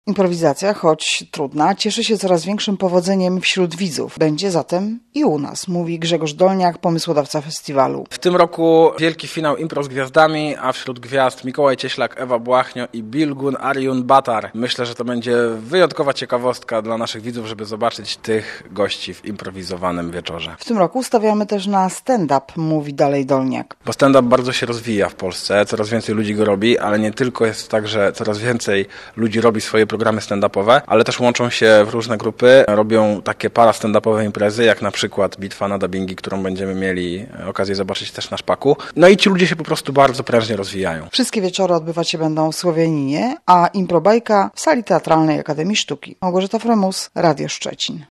Improwizacja, choć trudna, cieszy się coraz większym powodzeniem wśród widzów. Będzie zatem i u nas, mówi Grzegorz Dolniak, pomysłodawca festiwalu. W tym roku wielki finał Impro z gwiazdami, a wśród gwiazd Mikołaj Cieślak, Ewa Błachnio i Bilgun Aryun Batar. Myślę, że to będzie wyjątkowa ciekawostka dla naszych widzów, żeby zobaczyć tych gości w improwizowanym wieczorze. W tym roku stawiamy też na stand-up, mówi dalej Dolniak. Bo stand-up bardzo się rozwija w Polsce, coraz więcej ludzi go robi, ale nie tylko jest tak, że coraz więcej ludzi robi swoje programy stand-upowe, ale też łączą się w różne grupy, robią takie para stand-upowe imprezy, jak na przykład Bitwa na dubbingi, którą będziemy mieli okazję zobaczyć też na Szpaku. No i ci ludzie się po prostu bardzo prężnie rozwijają. Wszystkie wieczory odbywać się będą w Słowianinie, a Improbajka w sali teatralnej Akademii Sztuki. Małgorzata Fremus, Radio Szczecin.